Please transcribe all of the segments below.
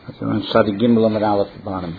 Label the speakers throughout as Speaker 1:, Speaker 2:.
Speaker 1: So on Sadi Gimel Amid Aleph at the bottom.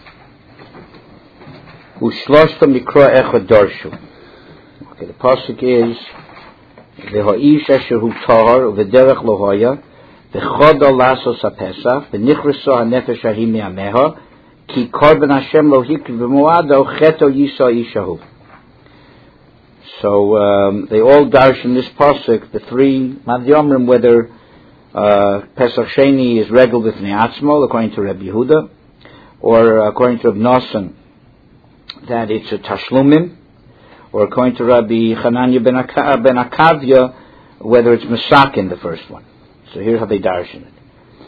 Speaker 1: Ushloshta mikra echad darshu. Okay, the pasuk is v'ha'ish asher hu tahar v'derech lo haya v'choda lasos ha'pesach v'nichrasa ha'nefesh ha'hi me'ameha ki korban Hashem lo hikri v'moado cheto yisa ishahu. So they all darshan this pasuk, the three Madhyamrim, whether Pesach Sheni is regal b'fnei atzmo, according to Rabbi Yehuda, or according to Rabbi Nosson, that it's a tashlumim, or according to Rabbi Chananya ben Akavya, whether it's masakin, the first one. So here's how they darshan it.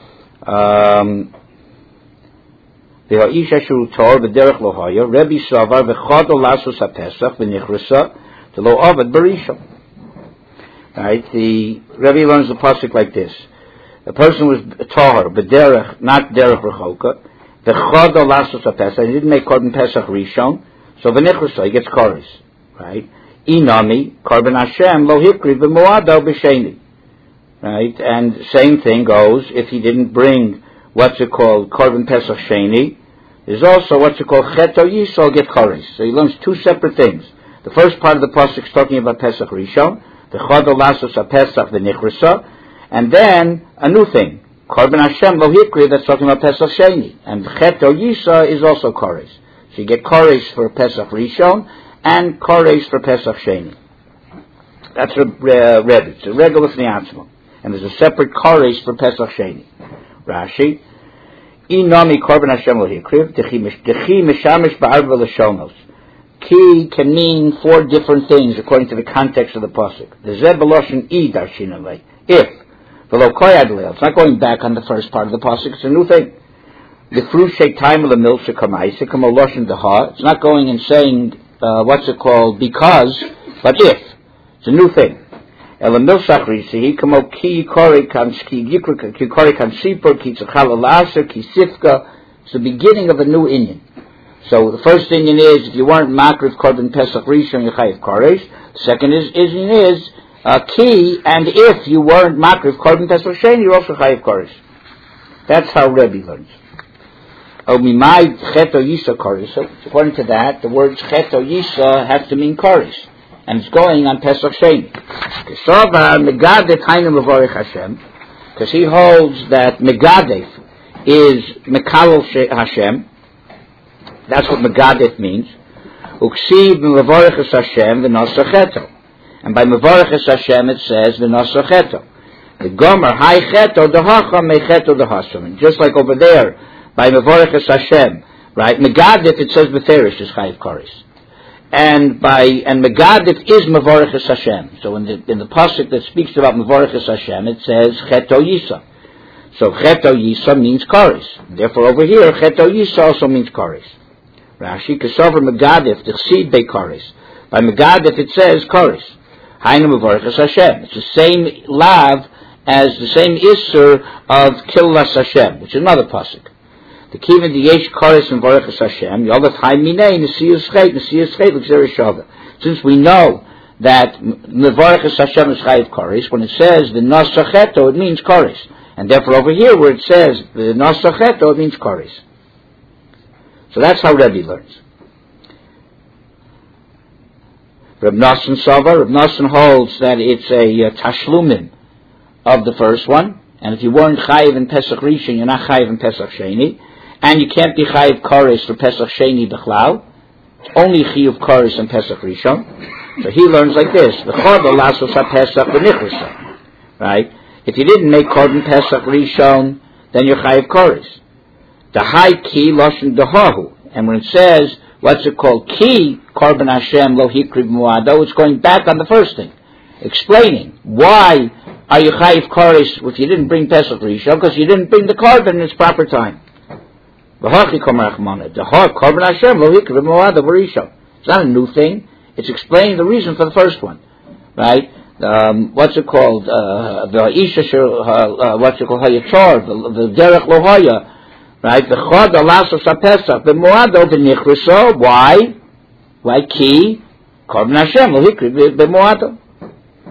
Speaker 1: V'ha'ish asher tor v'derech lo haya Rabbi Savar v'chad lasos ha'pesach v'nichrasa lo avad barishon. Right? The Rebbe learns the pasuk like this: a person was tahar, b'derech, not derech rechoka, v'chad lasos ha'pesach. He didn't make korban pesach rishon, so v'nichrasa, he gets koris. Right? Inami korban Hashem lo hikri v'moado b'sheni. Right? And same thing goes if he didn't bring what's it called korban pesach sheni. There's also what's it called cheto yisol get koris. So he learns two separate things. The first part of the pasuk is talking about Pesach Rishon, the Chad Lasos HaPesach v'Nichrasa, and then a new thing, Korban Hashem Lo Hikri, that's talking about Pesach Sheni, and Cheto Yisa is also Koris. So you get Koris for Pesach Rishon and Koris for Pesach Sheni. That's a Rebbe. It's a regular Fnei and there's a separate Koris for Pesach Sheni. Rashi, Inami Korban Hashem Lo Hikri, Dechi Mishamish Ba'arva L'Shonos. Ki can mean four different things according to the context of the pasuk. The zeb beloshin I darshinalei. If v'lo koyadlei, it's not going back on the first part of the pasuk. It's a new thing. The fruit shake time of the milk shekamaisa kam oloshin deha. It's not going and saying what's it called because, but if. It's a new thing. Ela milshach risihi kamo ki kori kan ki yikra ki kori kan sipur ki tzachal alaser ki sifka. It's the beginning of a new inyan. So the first thing is, if you weren't makriv korban pesach rishon, you chayiv koresh. The second is key, and if you weren't makriv korban pesach sheni, you're also chayiv koresh. That's how Rebbe learns. Oh, mimai cheto yisa koresh. So according to that, the words cheto yisa have to mean koresh, and it's going on pesach sheni. Kesava megadef hainu mevorich Hashem, because he holds that megadef is mekalol Hashem. That's what Megadef means. Uksiv mevorechus Hashem v'nosacheto. And by mevorechus Hashem it says v'nosacheto. The gomer hai cheto dehacha mecheto dehasam. Just like over there by mevorechus Hashem, right? Megadef it says beferish is chayiv koris. And Megadef is mevorechus Hashem. So in the pasuk that speaks about mevorechus Hashem it says cheto yisa. So cheto yisa means koris. Therefore over here cheto yisa also means koris. Rashi, Kesover Megadef, the Chsid Bei Koris. By Megadef it says Koris. Hainu Mevorechus Hashem. It's the same lav as the same Isser of Killas Hashem, which is another pasuk. The Kivin the Yesh Koris and Mevorechus Hashem, Yolat Haim Minei, Nesiyus Chet, L'Xer Shava. Since we know that Mevorechus Hashem is Chayiv Koris, when it says the Nosacheto, it means Koris. And therefore over here where it says the Nosacheto, it means Koris. So that's how Rebbe learns. Reb Nosson Sava, Reb Nosson holds that it's a tashlumin of the first one, and if you weren't chayiv in Pesach Rishon, you're not chayiv in Pesach Sheni, and you can't be chayiv koris for Pesach Sheni b'chlal. It's only chayiv koris in Pesach Rishon. So he learns like this: v'chad lasos ha'pesach v'nichrasa. Right? If you didn't make korban Pesach Rishon, then you're chayiv koris. The high key loshen dehahu, and when it says what's it called key korban Hashem lo hikri b'moado, it's going back on the first thing, explaining why are you chayiv koris if you didn't bring Pesach Rishon, because you didn't bring the korban in its proper time. V'hachi komer achmana dehar korban Hashem lo hikri b'moado v'rishon. It's not a new thing; it's explaining the reason for the first one, right? What's it called? The isha what's it called? Hayator the derech lo haya. Right, the chod alasos hapesach the moado v'nichrasa. Why? Why ki korban Hashem lo hikri b'moado.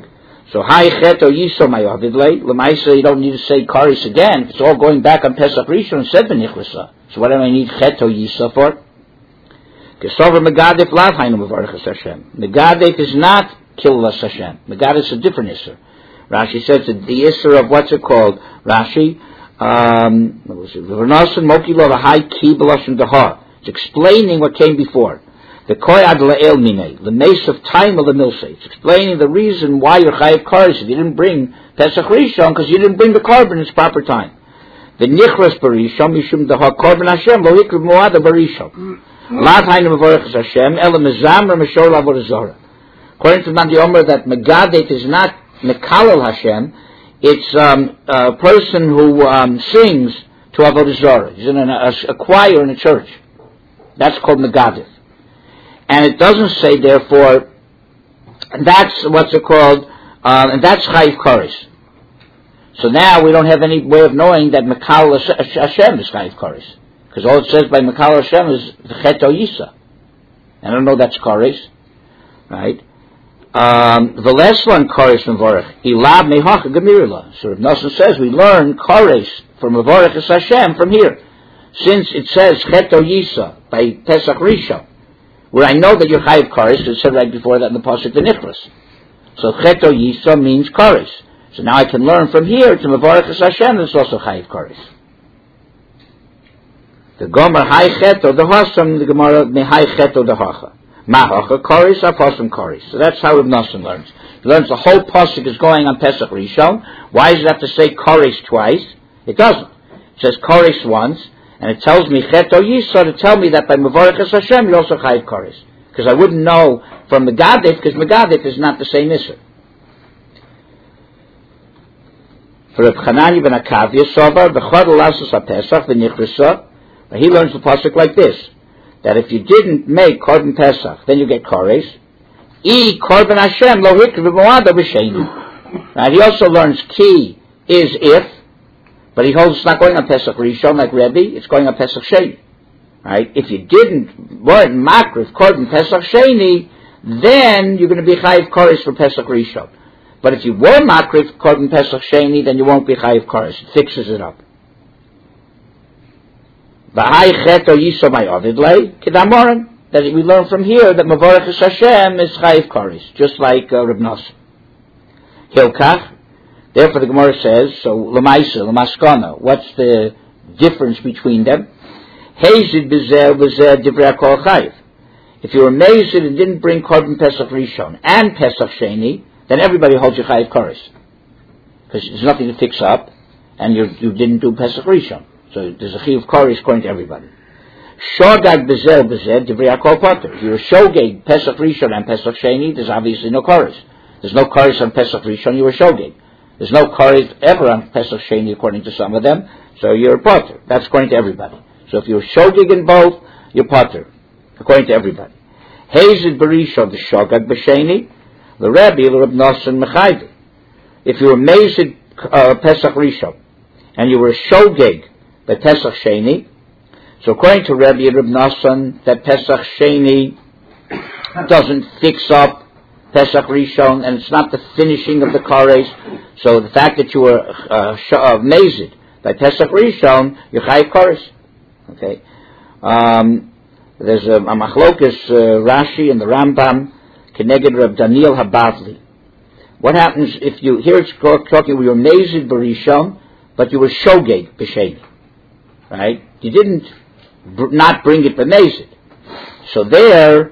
Speaker 1: So, Hai Chet O Yiso Mayavid Le. Lemaisa, you don't need to say Karis again. It's all going back on Pesach Rishon and said B'nichrasa. So what do I need Chet O Yiso for? Kesover Megadef Lav Hainu Mevarechas Hashem. Megadef is not Killas Hashem. Megadef is a different Isser. Rashi says that the Isser of what's it called? Rashi, what was it? V'rnasan Moki Lo V'hai Ki B'lashon Dahar. It's explaining what came before. The Koyad La'el Minei, the mace of time of the milse. It's explaining the reason why you're Chayiv Karis if you didn't bring Pesach Rishon, because you didn't bring the carbon in its proper time. The Nichras Barishon, Mishum Dahar Korban Hashem, Lo Hikriv Moada Barishon. Lav Hainu Mevarechas Hashem, Ela Mezamra Meshor Avodah Zarah. According to Mandi Omer, that Megadet is not Mekalel Hashem, it's a person who sings to Avodah Zarah. He's in a choir in a church. That's called Megadet. And it doesn't say, therefore, that's what's it called, and that's Chayiv Karis. So now we don't have any way of knowing that Mekal Hashem is Chayiv Karis. Because all it says by Mekal Hashem is Chet O Yisa. And I don't know that's Karis. Right? The last one, Karis Mevorech, Ilab Mehach Gemirila. So Rav Nosson says we learn Karis from Mevorech as Hashem from here. Since it says Chet O Yisa by Pesach Rishon, where I know that you're Chayiv Karis, because it said right before that in the Pasuk V'nichras. So Chet O Yisa means Karis. So now I can learn from here to Mevorech es Hashem, it's also Chayiv Karis. The Gomer Hai Chet O Dehasam, the Gemara Mehai Chet O Dehacha. Mahacha Karis, Aposam Karis. So that's how Rav Nosson learns. He learns the whole Pasuk is going on Pesach Rishon. Why does it have to say Karis twice? It doesn't. It says Karis once, and it tells me Chet O Yisa to tell me that by Mevorech es Hashem you're also Chayiv Karis. Because I wouldn't know from Megadef, because Megadef is not the same Isser. For Reb Chananya ben Akavia, Sovar, B'chad Lasus HaPesach, V'nichrasa, he learns the Pasuk like this, that if you didn't make Korban Pesach, then you get Kares. I Korban Hashem, Lo Hikriv Moada B'Sheinu. Right, he also learns Ki is if, but he holds it's not going on Pesach Rishon like Rebbe, it's going on Pesach Sheni. Right? If you weren't Makriv Korban Pesach Sheni, then you're going to be Chayiv Karis for Pesach Rishon. But if you were Makriv Korban Pesach Sheni, then you won't be Chayiv Karis. It fixes it up. V'hai Chet O Yiso Mayavid Le, Kedamorim, that we learn from here that Mevorech es Hashem is Chayiv Karis, just like Reb Nosson. Hilkach. Therefore, the Gemara says, so Lamaisa, Lamaskana, what's the difference between them? Hazid Bezer Bezer Divrei Kol Chayiv. If you were Mazid and didn't bring Korban Pesach Rishon and Pesach Sheni, then everybody holds you Chayiv Karis. Because there's nothing to fix up, and you didn't do Pesach Rishon. So there's a Chayiv Karis according to everybody. Shogag Bezer Bezer Divrei Kol Potter. If you're a Shogeg, Pesach Rishon and Pesach Sheni, there's obviously no Karis. There's no Karis on Pesach Rishon, you're a Shogeg. There's no Karis ever on Pesach Sheni according to some of them, so you're a Potter. That's according to everybody. So if you're Shogeg in both, you're Potter, according to everybody. Hazid Barishon, the Shogag B'Sheni, the Rebbe, the Reb Nosson Mechayde. If you were Mazid Pesach Rishon, and you were a Shogeg by Pesach Sheni, so according to Rebbe and Reb Nosson, that Pesach Sheni doesn't fix up Pesach Rishon, and it's not the finishing of the Kares. So the fact that you were Mazid by Pesach Rishon, you're Chayiv Kares. Okay. There's a Machlokas Rashi and the Rambam Keneged Reb Daniel Habavli. What happens if you, here it's talking, you were Mazid Barishon, but you were Shogeg B'Sheni. Right? You didn't not bring it B'Mazid. So there,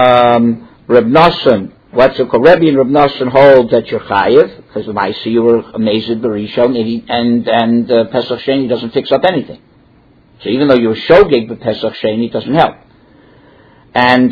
Speaker 1: Reb Nosson, what's it called? Rebbe and Reb Nosson hold that you're Chayiv, because of Maisi you were Mazid Barishon, and Pesach Sheni doesn't fix up anything. So even though you were Shogeg but Pesach Sheni, it doesn't help. And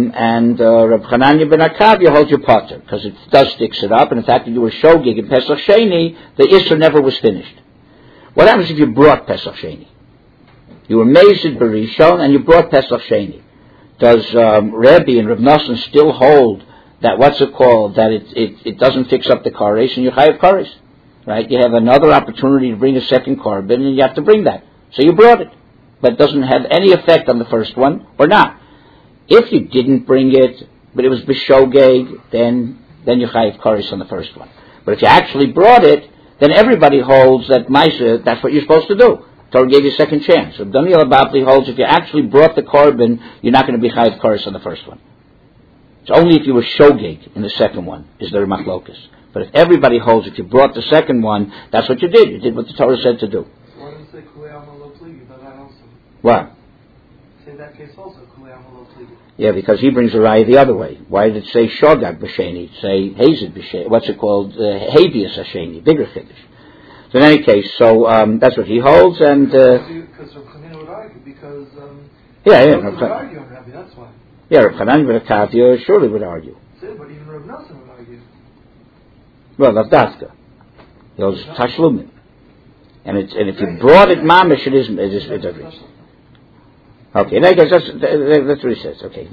Speaker 1: Reb Chananya ben Akavia holds your Potter, because it does fix it up, and the fact that you were Shogeg in Pesach Sheni, the Isser never was finished. What happens if you brought Pesach Sheni? You were Mazid Barishon, and you brought Pesach Sheni. Does Rebbe and Reb Nosson still hold that, what's it called, that it doesn't fix up the Kares, and you're Chayiv Kares? Right? You have another opportunity to bring a second Korban, and you have to bring that. So you brought it, but it doesn't have any effect on the first one, or not. If you didn't bring it, but it was b'shogeg, then you Chayiv Kares on the first one. But if you actually brought it, then everybody holds that Maisa, that's what you're supposed to do. Torah gave you a second chance. So Daniel Ababli holds if you actually brought the korban, you're not going to be chayav koros on the first one. It's only if you were shogeg in the second one is there a machlokas. But if everybody holds if you brought the second one, that's what you did. You did what the Torah said to do.
Speaker 2: So why does it say kulei alma lo pligi, but that also?
Speaker 1: What?
Speaker 2: Say that case also, kulei alma lo pligi.
Speaker 1: Yeah, because he brings the raya the other way. Why did it say shogag b'sheni? Say hazed b'sheni. What's it called? Habeas hasheni, bigger chiddush. So in any case, so that's what he holds, and
Speaker 2: because Rav Chanina would argue because
Speaker 1: Rav
Speaker 2: would argue on Rabbi. That's why.
Speaker 1: Yeah, Rav Chanan ben Akavya surely would argue.
Speaker 2: But even Rav Nosson would argue.
Speaker 1: Well, that's Dafka. Those tashlumin, and if you brought it mamish, it is agrees. Okay, and I guess that's what he says. Okay,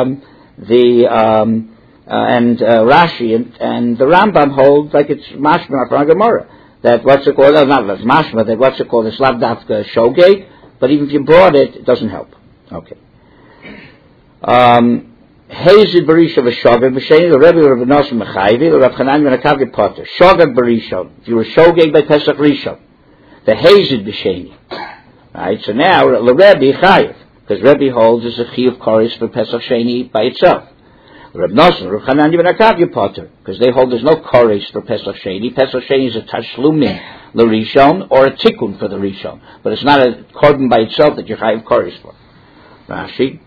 Speaker 1: and Rashi and the Rambam hold like it's mashma from Gemara. That what's it called? Not that's mashma. That what's it called? It's lav dafka shogeg. But even if you brought it, it doesn't help. Okay. Hazed barisha v'shogeg b'sheni. The Rebbe Rav Nosson Mechayvi. The Rav Chanan ben Akavya Potter. Shogeg barisha. If you were shogeg by Pesach Rishon, the hazed b'sheni. Right. So now the Rebbe chayiv because Rebbe holds is a chiyuv koris for Pesach Sheni by itself. Rav Nosson, Rav Chanan ben Akavya Potter, because they hold there's no koris for Pesach Sheni. Pesach Sheni is a tashlumin l'rishon or a tikkun for the rishon, but it's not a korban by itself that you have koris for. Rashi,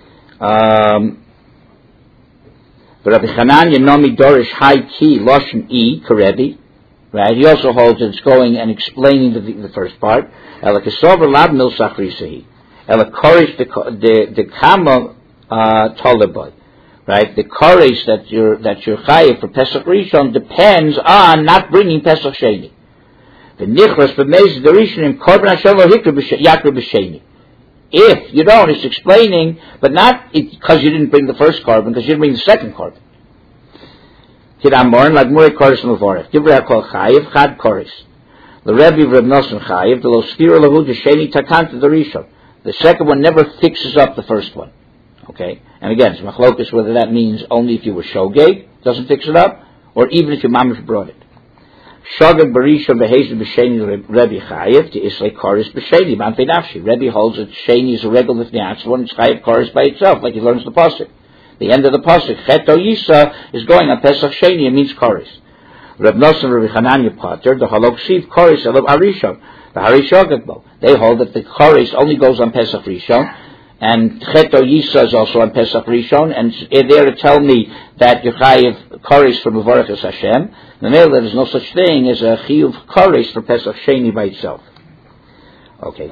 Speaker 1: but Rabbi Chanan Yenomi Dorish Hai Ki Loshen E Karebi, right? He also holds that it's going and explaining the first part. Ela Kesover Lab Milsach Risahi, Ela Koris the Kama Toleboy. Right, the koris that you're chayiv for Pesach Rishon depends on not bringing Pesach Sheni. The nichras b'meiz the Rishonim korban Hashem lo yakra b'sheni. If you don't, it's explaining, but not because you didn't bring the first korban, because you didn't bring the second korban. Kidamorn like Muri koris mevorach. Divrei hakol chayiv chad koris. The Rebbe Rav Nosson chayiv the lo spira lahu d'sheni takanta the Rishon. The second one never fixes up the first one. Okay, and again, it's machlokas whether that means only if you were shogeg, doesn't fix it up, or even if your mamash brought it. Shogeg barishon behezed b'sheni Rebbe chayiv to islay koris b'sheni manpei nafshi. Rebbe holds that sheni is a regular with one, it's chayiv koris by itself, like he learns the pasuk. The end of the pasuk, cheto yisa, is going on Pesach Sheni, it means koris. Reb Nosson Rabbi Chananya Potter, the halok siv koris elav arishon, the harishogeg. They hold that the koris only goes on Pesach Rishon. And Cheto Yisa is also on Pesach Rishon, and there to tell me that you chayiv koris for Mevorachas Hashem. The mail there is no such thing as a chiyuv koris for Pesach Sheni by itself. Okay.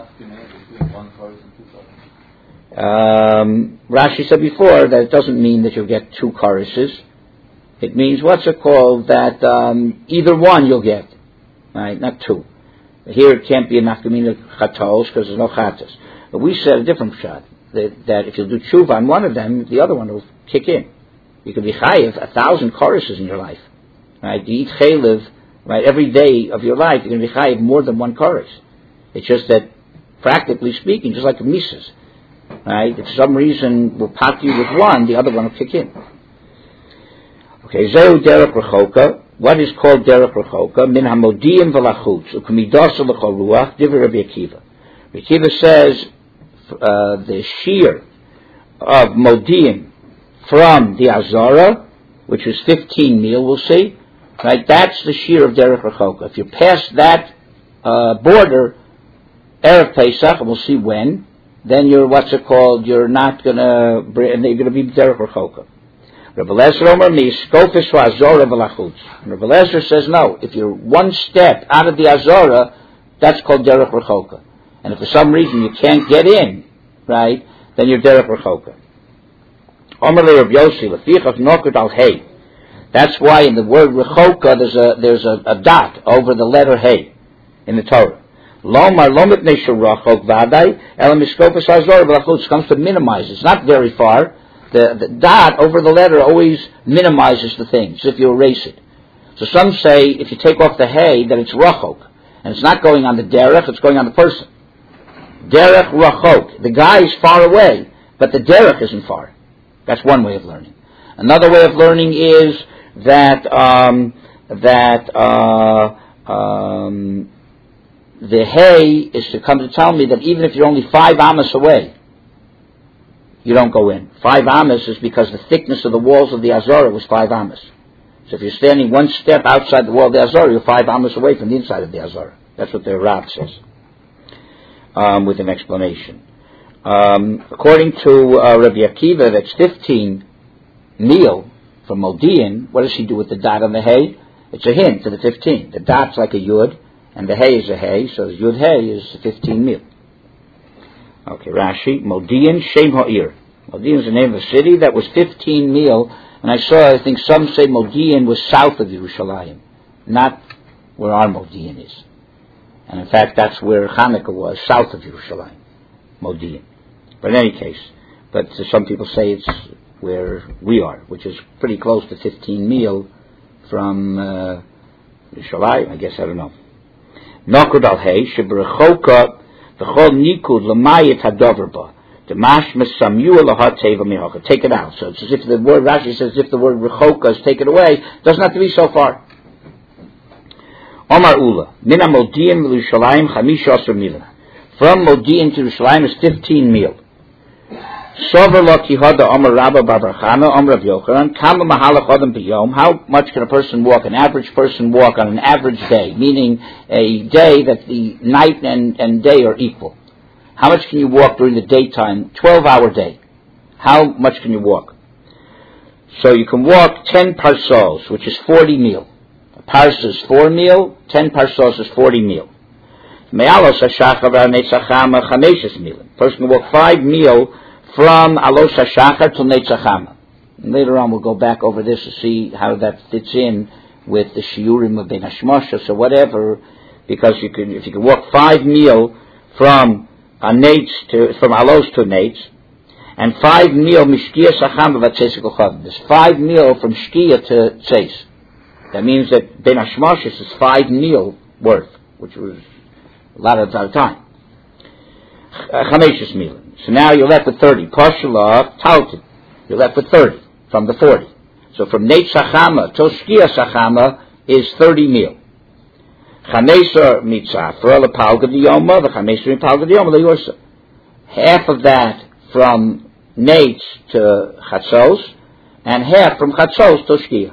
Speaker 1: Rashi said before that it doesn't mean that you'll get two korises. It means what's it called that either one you'll get, right? Not two. Here it can't be a nafkamina chatos because there's no chatos. But we said a different shot. That if you do tshuva on one of them, the other one will kick in. You could be chayiv 1,000 choruses in your life. Right? You eat chaylev, right, every day of your life, you're going to be chayiv more than one chorus. It's just that, practically speaking, just like the misas, right? If some reason will pot you with one, the other one will kick in. Okay, zehu derech rechoka. What is called derech rechoka? Min hamodiyim v'lachutz u'kamidosa l'chol ruach divrei Rabbi Akiva. Rabbi Akiva says the shear of Modi'im from the Azara, which is 15 meal, we'll see, right? That's the shear of Derech Rechoka. If you pass that border, Erev Pesach, and we'll see when, then you're, you're not going to, and you're going to be Derech Rechoka. Rabbi Lezer Omer, Miskofis Azara v'lachutz. Rabbi Lezer says no. If you're one step out of the Azara, that's called Derech Rechoka. And if for some reason you can't get in, right, then you're derech rechoka. Omer le Rav Yossi lefichach nokut al hey. That's why in the word rechoka there's a dot over the letter hey in the Torah. Lomar lomit neishur rachok vaday elam miskofas hazor v'lachutz comes to minimize. It's not very far. The dot over the letter always minimizes the thing, so if you erase it. So some say if you take off the hey that it's rachok, and it's not going on the derech, it's going on the person. Derech rachok. The guy is far away, but the derech isn't far. That's one way of learning. Another way of learning is that that the hay is to come to tell me that even if you're only 5 amas away, you don't go in. 5 amas is because the thickness of the walls of the Azorah was 5 amas. So if you're standing one step outside the wall of the Azorah, you're 5 amas away from the inside of the Azorah. That's what the Rav says, with an explanation. According to Rabbi Akiva, that's 15 meal from Modi'in. What does he do with the dot on the hay? It's a hint to the 15. The dot's like a yud, and the hay is a hay, so the yud hay is 15 meal. Okay, Rashi, Modi'in Shem Ha'ir. Modi'in is the name of the city. That was 15 meal, and I think some say Modi'in was south of Yerushalayim, not where our Modi'in is. And in fact, that's where Hanukkah was, south of Yerushalayim, Modi'in. But in any case, but some people say it's where we are, which is pretty close to 15 meal from Yerushalayim, I guess, I don't know. Nokud al Hay, Sheberechoka, V'chol Nikud L'mayit Hadover Ba, Demashma Samuel Lahat Teva Mihocha. Take it out. So it's as if the word, Rashi says, as if the word Rechoka is taken away. Doesn't have to be so far. Omar Ula, Mina Modi'in L'Yerushalayim Chamish Asher Milah. From Modi'in to Yerushalayim is 15 meal. Sover Lo Kihada Omar Rabba Barbarchana Omar Rav Yochanan Kama Mahalach Adam B'Yom. How much can a person walk, an average person walk on an average day, meaning a day that the night and day are equal? How much can you walk during the daytime, 12-hour day? How much can you walk? So you can walk 10 parsos, which is 40 meal. A parsa is 4 meal, 10 parsos is 40 meal. Me'alos hashachar v'netzachama chameshes meal. A person can walk 5 meal from Alos HaShachar to Netzachama. Later on we'll go back over this to see how that fits in with the Shiurim of Ben Hashmoshes or whatever, because if you can walk 5 meal from Alos to Netz, and 5 meal Mishkia Sachama Vatzeis Kochav. There's 5 meal from Shkia to Tzeis. That means that Ben Hashmoshes is 5 meal worth, which was a lot of time. Chameshes meal. So now you're left with 30. Pashala Taltin. You're left with 30 from the 40. So from Netz Sachama to Shkia Sachama is 30 meal. Chamesar Mitzafra Lepalga Diyoma, the Chamesar Lepalga Diyoma Leyorsa. Half of that from Netz to Chatzos, and half from Chatzos to Shkia.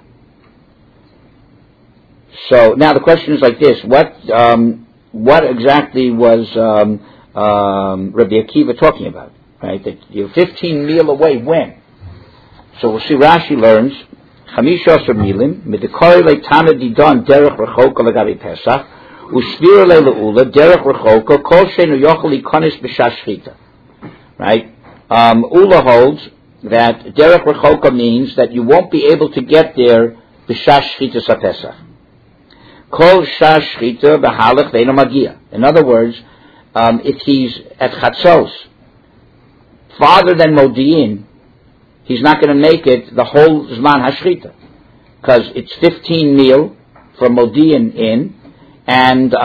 Speaker 1: So now the question is like this: what exactly was Rabbi Akiva talking about? Right, that you're 15 meal away when? So we'll see. Rashi learns Chamisha Milim Midikari Leitana Didon Derech Rechoka Lagabi Pesach Ushvir Leula Derech Rechoka Kol Shenu Yochel Ikonis B'Shashchita. Right. Ula holds that Derech Rechoka means that you won't be able to get there B'Shashchita Sapesach. Kol Shashchita B'Halach Ve'eno Magia. In other words, if he's at Chatzos, farther than Modi'in, he's not going to make it the whole Zman Hashchita, because it's 15 meal from Modi'in in, and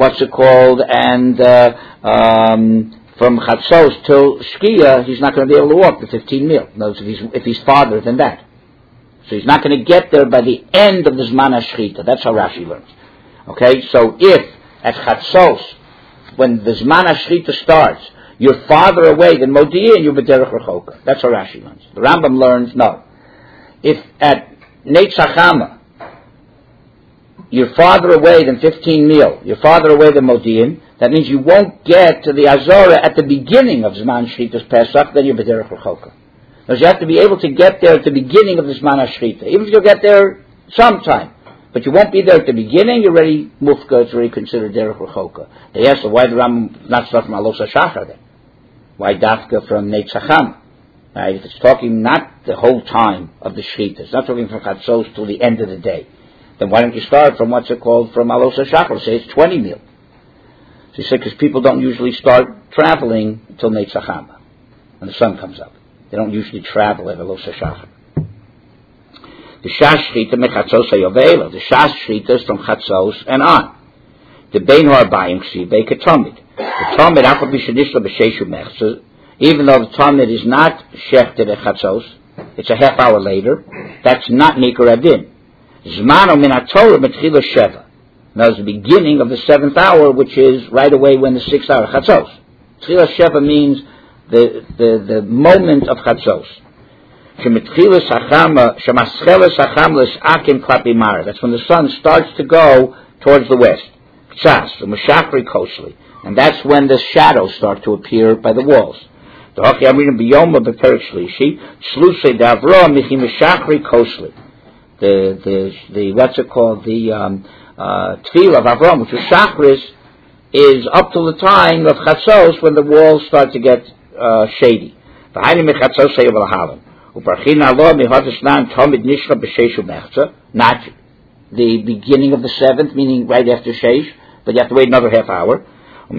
Speaker 1: from Chatzos till Shkia, he's not going to be able to walk the 15 meal. Notice if he's farther than that, so he's not going to get there by the end of the Zman Hashchita. That's how Rashi learns. Okay, so if at Chatzos, when the Zman HaShrita starts, you're farther away than Modi'in, you're B'derech Rechoka. That's how Rashi learns. The Rambam learns, no. If at Netz Hachama, you're farther away than 15 meal, you're farther away than Modi'in, that means you won't get to the Azorah at the beginning of Zman Shrita's Pesach, then you're B'derech Rechoka. Because you have to be able to get there at the beginning of the Zman HaShrita. Even if you'll get there sometime, but you won't be there at the beginning, you're already mufka, it's already considered derech rechoka. They ask, why the Ram not start from Alos HaShachar then? Why dafka from Netz Hachama? Right? If it's talking not the whole time of the Shechita, it's not talking from Chatzos till the end of the day, then why don't you start from what's it called, from Alos HaShachar? Say it's 20 meal. So he said, because people don't usually start traveling until Netz Hachama, when the sun comes up. They don't usually travel at Alos HaShachar. The Shash Shrita mechatzos hayovela. The Shash Shrita is from Chatzos and on. The Bein Harbayim Ksibei Ketomid. The Tomid Afal B'Shadishla B'Sheshu Mechza. Even though the Tomid is not shechted at Chatzos, it's a half hour later. That's not Nikar Adin. Zmano min haTorah mitchila sheva. That was the beginning of the 7th hour, which is right away when the 6th hour, Chatzos. Tchila sheva means the moment of Chatzos. Shemitchilas hachama, shemascheles hacham l's'akim klapi mara. That's when the sun starts to go towards the west. Chas, u'meshachri kosli. And that's when the shadows start to appear by the walls. The what's it called? The tefillah of Avram, which is Shachris, is up till the time of Chatzos when the walls start to get shady. Not the beginning of the 7th, meaning right after Sheish, but you have to wait another half hour. The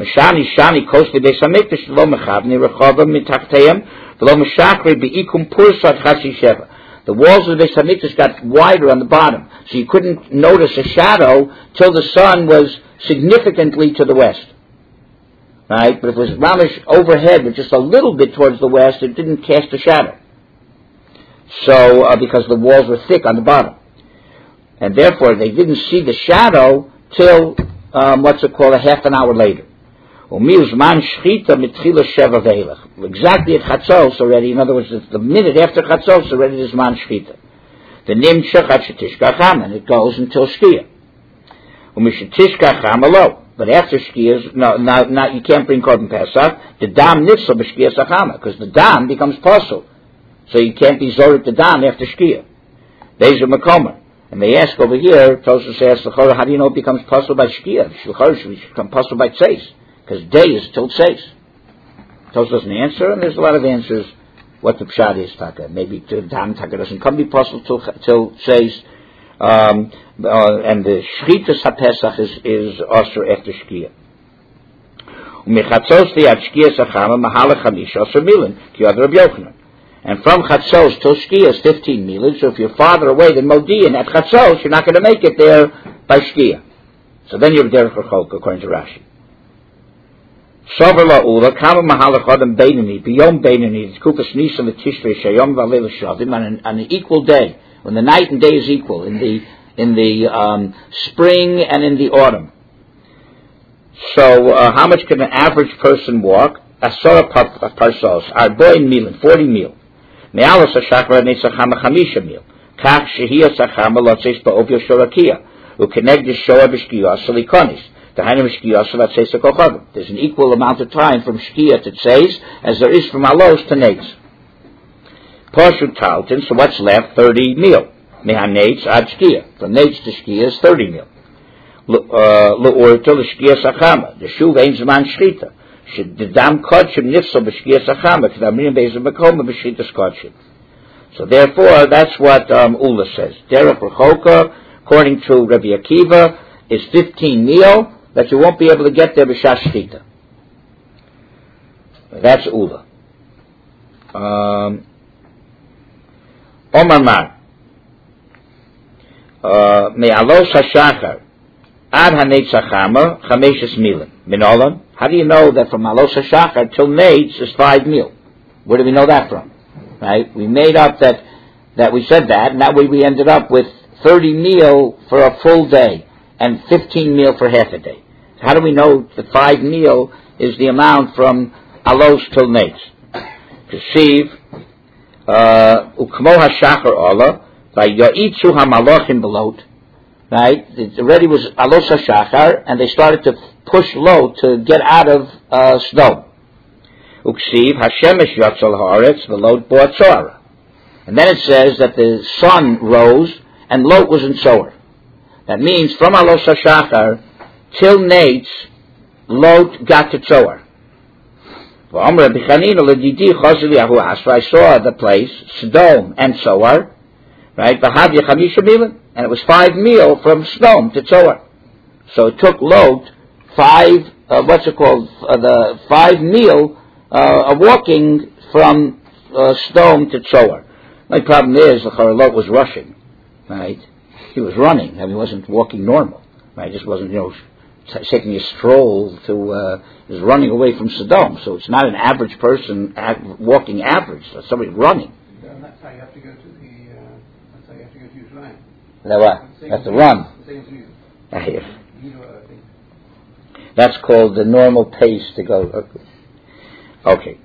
Speaker 1: walls of the Beis HaMikdash got wider on the bottom, so you couldn't notice a shadow till the sun was significantly to the west. Right? But if it was mamish overhead, but just a little bit towards the west, it didn't cast a shadow. So, because the walls were thick on the bottom. And therefore, they didn't see the shadow till, a half an hour later. Exactly at Chatzos already, in other words, the minute after Chatzos already is Man Shchita. The Nimshach at Shetishkacham, and it goes until Shkia. But after Shkia, now you can't bring Korban Pesach, the Dam Nifsel b'Shkia Sachama, because the Dam becomes Pasul. So you can't be Zorik the Dam after Shkia. There's a Makomer. And they ask over here, Tosfos asks, how do you know it becomes Pasul by Shkia? It should become Pasul by Tzeis. Because day is till Tzeis. Tosfos doesn't answer, and there's a lot of answers what the pshat is, Taka. Maybe the Dam Taka doesn't come be possible till Tzeis, and the Shchitas HaPesach is also after Shkia. Umechatzos v'yad Shkia Sachama Mahala Chamisha Osir Milin Kiyad Rabbi Yochanan. And from Chatzos till Shkia is 15 milin. So if you're farther away than Modi'in at Chatzos, you're not going to make it there by Shkia. So then you're derech rechok, according to Rashi. Sover la'ula, kama mahalachadam beinani, biyom beinani, kupas nisan v'tishrei shayom v'alei l'shavim, on an equal day, when the night and day is equal, in the spring and in the autumn. So, how much can an average person walk? Asora parsos, arboin milin, 40 mil. Me'alos ha'shachar ne'tzachama chamisha mil. Kach shehiyah tzachama lotzes ba'ovyo shorakia, u'keneg d'shoa b'shkiyah salikonis. There's an equal amount of time from Shkia to Tzeis as there is from Alos to Nates. Parshut Talton, so what's left? 30 mil. Meha Nates ad Shkia. From Nates to Shkia is 30 mil. L'orta l'Shkia Sachama. The Shuv ein Zman Shchita. The Dam Kodshim Nifsel b'Shkia Sachama. K'damrim be'ezim Makoma b'Shchita Kodshim. So therefore, that's what Ula says. Derech Rechoka, according to Rabbi Akiva, is 15 mil, that you won't be able to get there b'shas shchita. That's Ula. Omar Mar. Me'alos ha'shachar ad ha'netzachama chameshes milim. Minolam. How do you know that from Alos ha'shachar till Nates is 5 mil? Where do we know that from? Right? We made up that we said that, and that way we ended up with 30 mil for a full day and 15 mil for half a day. So how do we know the 5 mil is the amount from Alos till Nates? Kesiv, ukmo hashachar Allah, by ya'itzu hamalachim belot. Right? It already was Alos hashachar, and they started to push Lot to get out of snow. Uksiv hashemesh yatzal haaretz velot bo atzora. And then it says that the sun rose and Lot was in Zoar. That means from Alos HaShachar till Nates, Lot got to Zoar. I saw the place, Sodom and Zoar, right? And it was 5 mil from Sodom to Zoar. So it took Lot 5 mil walking from Sodom to Zoar. My problem is, Lot was rushing, right? He was running. He wasn't walking normal. Right? He just wasn't, taking a stroll to, he was running away from Sodom. So it's not an average person walking average. It's somebody running.
Speaker 3: And that's how you have to go to Yerushalayim.
Speaker 1: That what? That's the run. That's called the normal pace to go. Okay.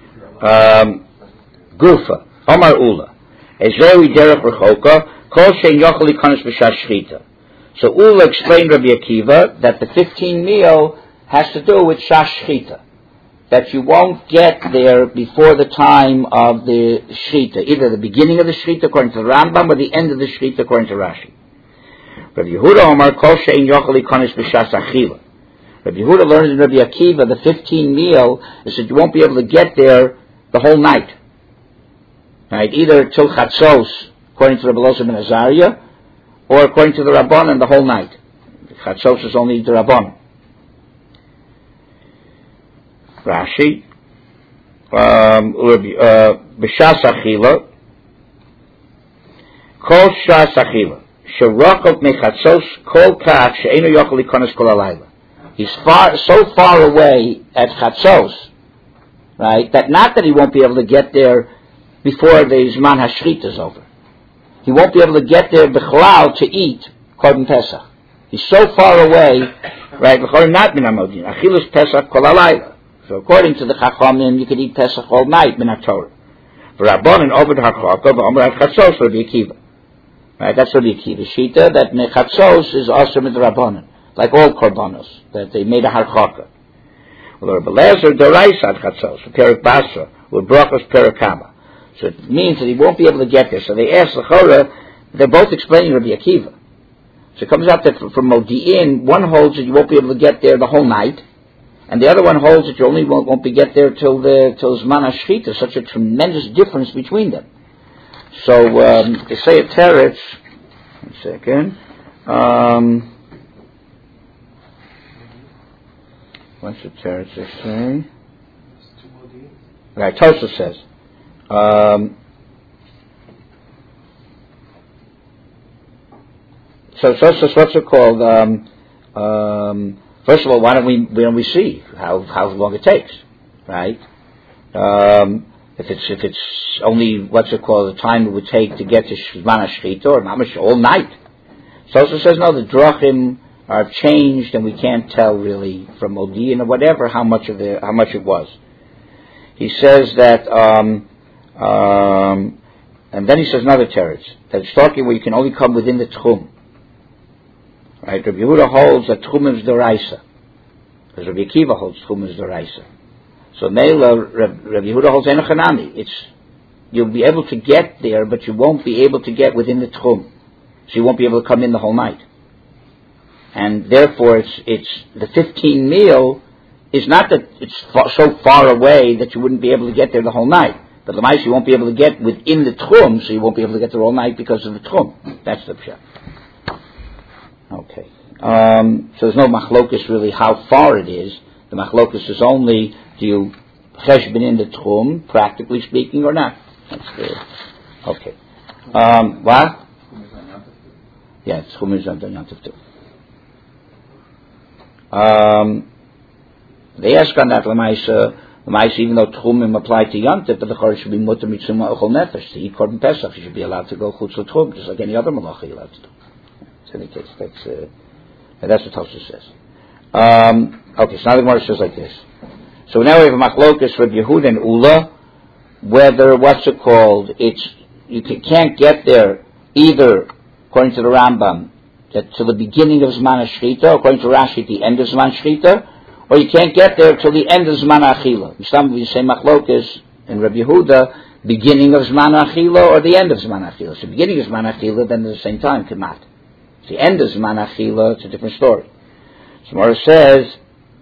Speaker 1: Gufa. Omar Ula. Ezeri derech rechoka. Kol shein yochel ikonos b'shas shchita. So Ula explained Rabbi Akiva that the 15 meal has to do with shas shchita. That you won't get there before the time of the shchita. Either the beginning of the shchita according to the Rambam or the end of the shchita according to Rashi. Rabbi Yehuda Omar Kol shein yochel ikonos b'shas achila. Rabbi Yehuda learned in Rabbi Akiva the 15 meal is that you won't be able to get there the whole night. Right? Either till Chatzos, according to Rabbi Elazar ben Azariah, or according to the Rabbanan, the whole night. Chatzos is only the Rabbanan. Rashi, B'shas Achila, Kol Shas Achila, Sherakot Mechatzos Kol Kach She'enu Yochel Ikonos Kol Halayla. He's so far away at Chatzos, right, that not that he won't be able to get there before the Zman HaShrita is over. He won't be able to get there b'chlal to eat Korban Pesach. He's so far away, right, not min hamodin. Achilus Pesach kol halayla. So according to the Chachamim, you could eat Pesach all night, min HaTorah. V'rabbanan oved ha'chaka v'omer at Chatzos Rabbi Akiva. Right, that's Rabbi Akiva. Shita, that Chatzos is also mit Rabbanan. Like all korbanos, that they made a harchaka. Well, Rabbi Elazar doraisa ad chatzos, perik basra, with brachos perakama. So it means that he won't be able to get there. So they asked the Chora, they're both explaining Rabbi Akiva. So it comes out that from Modi'in, one holds that you won't be able to get there the whole night, and the other one holds that you only won't be get there till Zman HaShchita. Such a tremendous difference between them. So they say at Teretz, 1 second. What's the Teretz they say? Right, Tosha says. So what's it called? First of all, why don't we see how long it takes, right? If it's only what's it called, the time it would take to get to Zman HaShchita or mamash all night. Tosha says no, the drachim are changed, and we can't tell really from Modi'in or whatever how much it was. He says that, and then he says another teretz that it's talking where you can only come within the tchum. Right? Rabbi Yehuda holds that tchum is doraisa, because Rabbi Akiva holds tchum is doraisa. So Meila, Rabbi Yehuda holds enochanami. You'll be able to get there, but you won't be able to get within the tchum, so you won't be able to come in the whole night. And therefore, it's the 15 meal is not that it's so far away that you wouldn't be able to get there the whole night. But the mice you won't be able to get within the tchum, so you won't be able to get there all night because of the tchum. That's the pshat. Okay. So there's no machlokus really how far it is. The machlokus is only do you cheshbon in the tchum, practically speaking, or not. That's the okay. What? Yeah, tchum is on Yantiv too. They ask on that Lamaisa, even though Tchumim apply to Yantiv, but the Chor should be Mutter Mitzuma Ochol Nefesh to eat Korban Pesach. You should be allowed to go Chutz L'Tchum, just like any other Malacha you're allowed to do. In any case, that's what Tosha says. Okay, so now the Gemara says like this. So now we have a Machlokas for Yehud and Ula, whether what's it called? You can't get there either according to the Rambam to the beginning of Zman HaShchita, according to Rashi, at the end of Zman HaShchita, or you can't get there till the end of Zman HaAchila. Some of you say Machlokas in Rabbi Yehuda, beginning of Zman HaAchila or the end of Zman HaAchila. So beginning of Zman HaAchila, then at the same time, Kemat. It's the end of Zman HaAchila, it's a different story. So Mara says,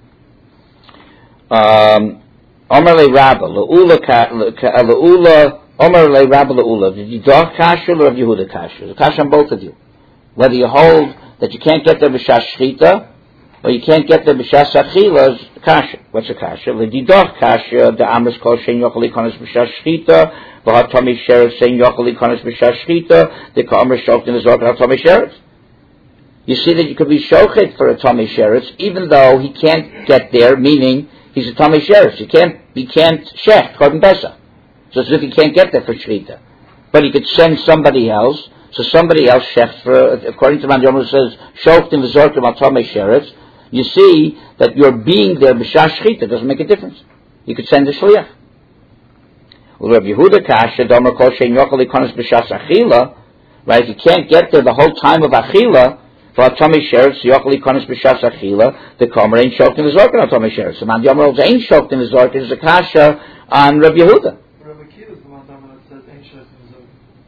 Speaker 1: Omer le Rabba, Le'ula, Omer le Rabba Le'ula, did you dog kasher or Rabbi Yehuda kasher? The kasher on both of you. Whether you hold that you can't get there b'shas shchita, or you can't get there b'shas achila, is kasher. What's a kasher? L'didoch kasher, the amris kol shein yochel ikonos b'shas shchita, v'hat tomei sheretz shein yochel ikonos b'shas shchita, the ka'amr shochet in the zok v'hat tomei sheretz. You see that you could be shochet for a tomei sheretz, even though he can't get there, meaning he's a tomei sheretz. He can't shech, korban pesach. So it's as if he can't get there for shchita. But he could send somebody else, So somebody else shechts for, according to Mandi Omer, says, Shoftim v'zorkim al tamei sheretz. You see that your being there, b'shas shchita, doesn't make a difference. You could send a shliach. Rabbi Yehuda kasha, Domer kol shein yochel likonos b'shas achila, right? You can't get there the whole time of achila, for al tamei sheretz, yochel likonos b'shas achila, the komer ain't shoftim v'zorkim al tamei sheretz. So Mandi Omer ain't shoftim v'zorkim is a kasha on Rabbi Yehuda.
Speaker 2: Rabbi Akiva is the one that says ain't shoftim v'zorkim.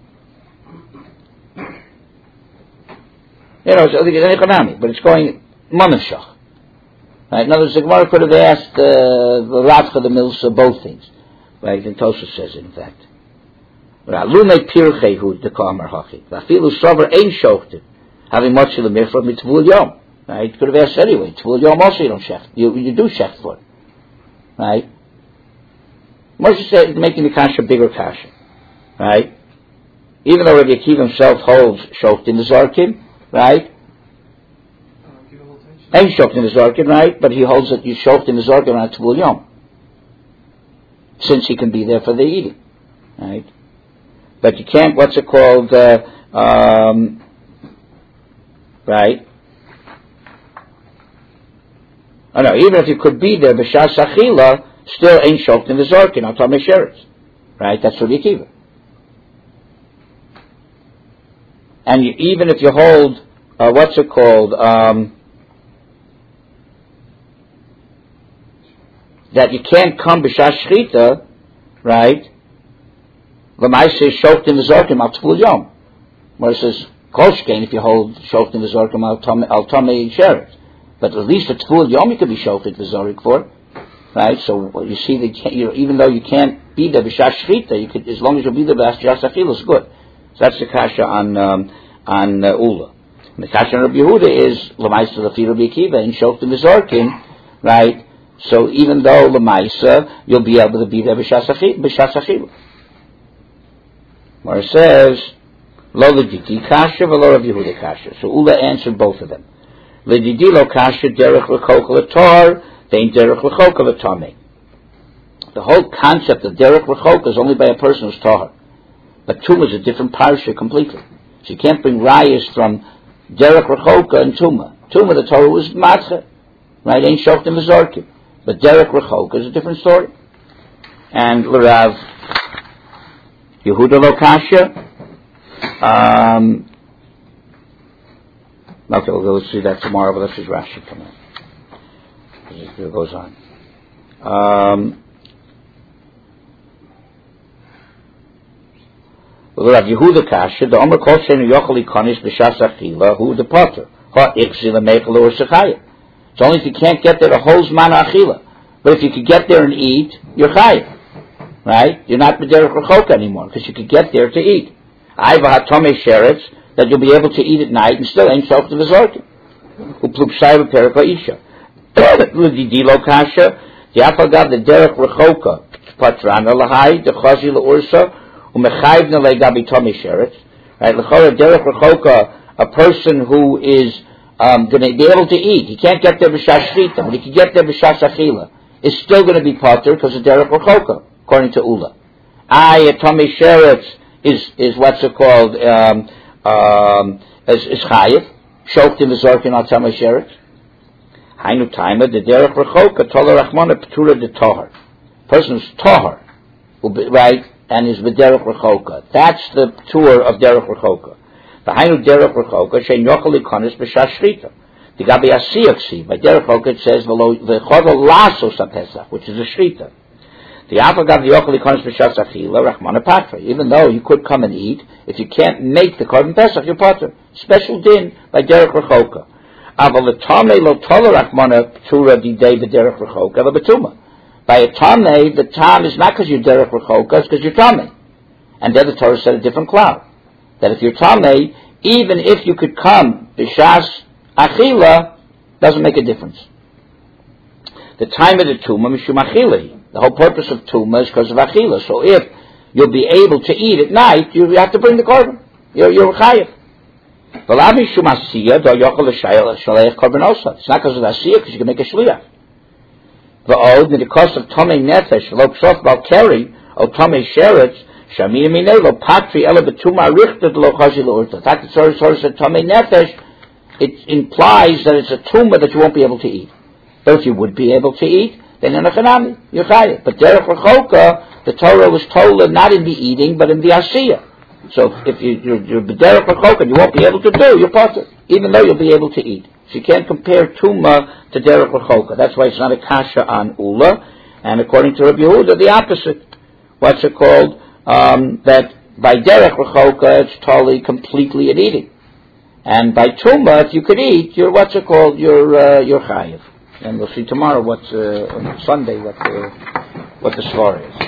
Speaker 1: You know, it's but it's going monashach. Right? In other words, the Gemara could have asked the Rav the Milsa both things. Right? And Tosha says it, in fact. Lume pirchehu the kamer hachi. Vafilu sover ein shoftim. Having much of the mirfra mitvul yom. Right? Could have asked anyway. Tvul yom also you don't shecht. You do shecht for it. Right? Moshe said making the kasha bigger kasha. Right? Even though Rabbi Akiva himself holds shoftim the zarkim, right? Ain't shoftim the zarkim, right? But he holds that you shoftim the zarkim on tvul yom, since he can be there for the eating, right? But you can't. What's it called? Right? Oh no. Even if you could be there, b'shas achila, still ain't shoftim the zarkim on tamei sheretz, right? That's Rabbi Akiva. And even if you hold, what's it called, that you can't come b'shas shchita, right? L'mai says shoftim v'zorkim al tvul yom. Where it says kolshkein if you hold shoftim v'zorkim al tamei sheretz. But at least at tvul yom you could be shoftim v'zorik for, right? So you see that even though you can't be there b'shas shchita, you could, as long as you'll be there b'shas achila, it's good. So that's the kasha on Ula. And the kasha on Rabbi Yehuda is l'maisa l'fi Rabbi Akiva in shoftim v'zorkim, right? So even though l'maisa you'll be able to be there b'shas achila. Where it says lo l'didi kasha v'lo Rabbi Yehuda kasha. So Ula answered both of them. L'didi lo kasha derech l'chokol l'tor, vein derech l'chokol l'tamei. The whole concept of derech l'chokol is only by a person who's tahar. But Tumah is a different parsha completely. So you can't bring rayas from Derech Rechoka and Tumah. Tumah, the Torah was Matzah, right? Ain't Shoftim v'Zorkim. But Derech Rechoka is a different story. And L'Rav Yehuda lo kasha. Okay, we'll see that tomorrow, but let's just Rashi come in. It goes on. Rav Yehuda kasha, the Omer kol sheinu yochel likonis b'shas achila, who the potter, ha ichzila meichel or shechayim. It's only if you can't get there the whole zman achila. But if you could get there and eat, you're chayiv, right? You're not b'derech rechoka anymore because you could get there to eat. Aiva hatomei sheretz, that you'll be able to eat at night and still ain't shoftim v'zorkim. Uplupshay v'perek ha'isha. L'didi lo kasha, the apagav the derech rechoka patrana lahai the chazi l'ursa. Right, a person who is going to be able to eat, he can't get there b'shas shchita, but he can get there b'shas achila, is still going to be potter because of derech rechoka, according to Ula. A tamei sheretz is what's it called, is chayiv, shoftim v'zorkin al tamei sheretz. Hainu taima, the derech rechoka, tola rachmana p'tura de tahar. Person who's tahar, right, and is b'derech rechoka. That's the tour of derech rechoka. V'hainu derech rechoka shein yochel likonis b'shas shchita. The gabi asiyach by derech rechoka it says v'chodol lasos hapesach, which is a shchita. The afagav the yochel likonis b'shas achila rachmana patra. Even though you could come and eat, if you can't make the korban pesach, you're patra. Special din by derech rechoka. Aval l'tamei lo tola rachmana ptura didei b'derech rechoka v'betuma. By a tamei, the tam is not because you're derech rechoka, it's because you're tamei. And then the Torah said a different cloud. That if you're tamei, even if you could come b'shas achila, doesn't make a difference. The time of the tumah mishum achila. The whole purpose of tumah is because of achila. So if you'll be able to eat at night, you have to bring the korban. You're chayiv. It's not because of asiyah, because you can make a shliach. The cost of tamei nefesh, lo psof bal keri, or tamei sheretz, Shamir minelo patri ela betuma richtet lo chazi leurta. That the Torah said tamei nefesh. It implies that it's a tumah that you won't be able to eat. But if you would be able to eat, then in a chanami you're chayav. But derech rechoka, the Torah was told not in the eating but in the asiyah. So if you're derech rechoka and you won't be able to do, you're potter, even though you'll be able to eat. So you can't compare tumah to derech rechoka. That's why it's not a kasha on ula. And according to Rabbi Yehuda, the opposite. What's it called? That by derech rechoka, it's totally completely at eating. And by tumah, if you could eat, you're chayiv. And we'll see tomorrow on Sunday what the story is.